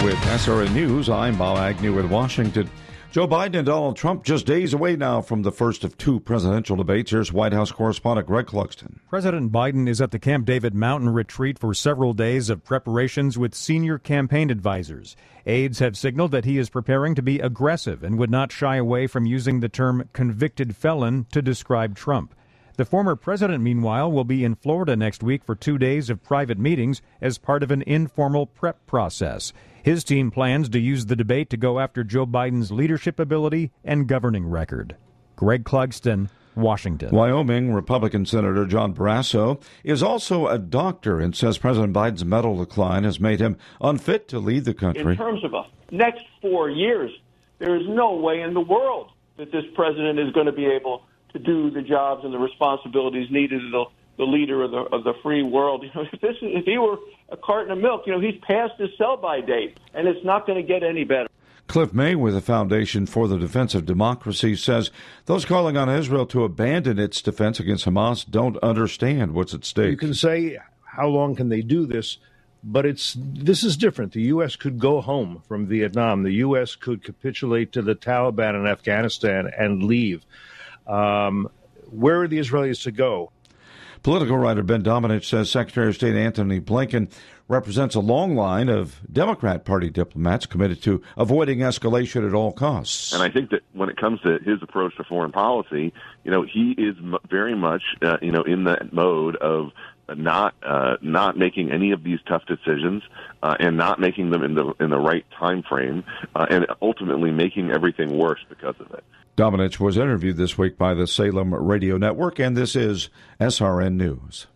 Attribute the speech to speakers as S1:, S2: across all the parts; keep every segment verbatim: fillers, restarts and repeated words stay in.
S1: With S R N News, I'm Bob Agnew with Washington. Joe Biden and Donald Trump just days away now from the first of two presidential debates. Here's White House correspondent Greg Clugston.
S2: President Biden is at the Camp David Mountain retreat for several days of preparations with senior campaign advisors. Aides have signaled that he is preparing to be aggressive and would not shy away from using the term convicted felon to describe Trump. The former president, meanwhile, will be in Florida next week for two days of private meetings as part of an informal prep process. His team plans to use the debate to go after Joe Biden's leadership ability and governing record. Greg Clugston, Washington.
S1: Wyoming Republican Senator John Barrasso is also a doctor and says President Biden's mental decline has made him unfit to lead the country.
S3: In terms of the next four years, there is no way in the world that this president is going to be able to do the jobs and the responsibilities needed of the, the leader of the of the free world. You know, if this if he were a carton of milk, you know, he's past his sell-by date, and it's not going to get any better.
S1: Cliff May with the Foundation for the Defense of Democracy says those calling on Israel to abandon its defense against Hamas don't understand what's at stake.
S4: You can say, how long can they do this? But it's this is different. The U S could go home from Vietnam. The U S could capitulate to the Taliban in Afghanistan and leave. Um, where are the Israelis to go?
S1: Political writer Ben Domenech says Secretary of State Antony Blinken represents a long line of Democrat Party diplomats committed to avoiding escalation at all costs.
S5: And I think that when it comes to his approach to foreign policy, you know, he is m- very much, uh, you know, in that mode of not uh, not making any of these tough decisions uh, and not making them in the in the right time frame, uh, and ultimately making everything worse because of it.
S1: Domenech was interviewed this week by the Salem Radio Network, and this is S R N News.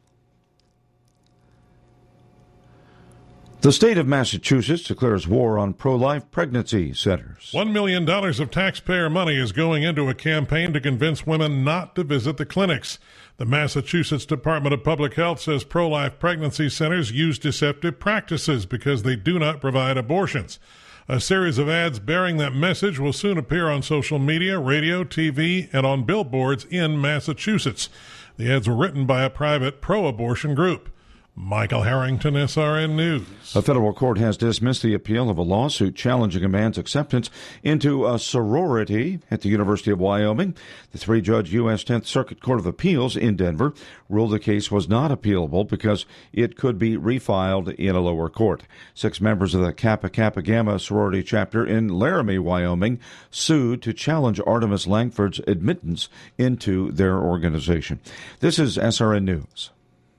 S1: The state of Massachusetts declares war on pro-life pregnancy centers.
S6: One million dollars of taxpayer money is going into a campaign to convince women not to visit the clinics. The Massachusetts Department of Public Health says pro-life pregnancy centers use deceptive practices because they do not provide abortions. A series of ads bearing that message will soon appear on social media, radio, T V, and on billboards in Massachusetts. The ads were written by a private pro-abortion group. Michael Harrington, S R N News.
S1: A federal court has dismissed the appeal of a lawsuit challenging a man's acceptance into a sorority at the University of Wyoming. The three-judge U S tenth Circuit Court of Appeals in Denver ruled the case was not appealable because it could be refiled in a lower court. Six members of the Kappa Kappa Gamma sorority chapter in Laramie, Wyoming, sued to challenge Artemis Langford's admittance into their organization. This is S R N News.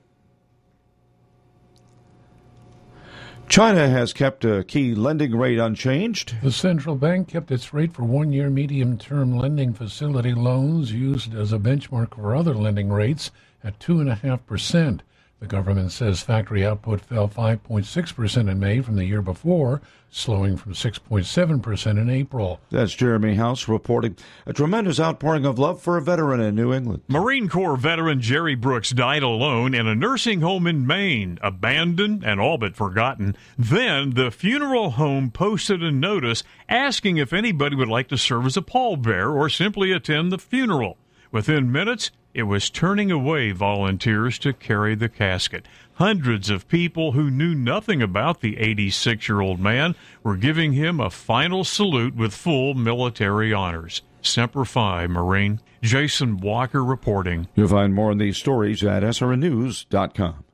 S1: China has kept a key lending rate unchanged.
S7: The central bank kept its rate for one-year medium-term lending facility loans used as a benchmark for other lending rates at two point five percent. The government says factory output fell five point six percent in May from the year before, slowing from six point seven percent in April.
S1: That's Jeremy House reporting a tremendous outpouring of love for a veteran in New England.
S8: Marine Corps veteran Jerry Brooks died alone in a nursing home in Maine, abandoned and all but forgotten. Then the funeral home posted a notice asking if anybody would like to serve as a pallbearer or simply attend the funeral. Within minutes, it was turning away volunteers to carry the casket. Hundreds of people who knew nothing about the eighty-six-year-old man were giving him a final salute with full military honors. Semper Fi, Marine. Jason Walker reporting.
S1: You'll find more on these stories at S R N news dot com.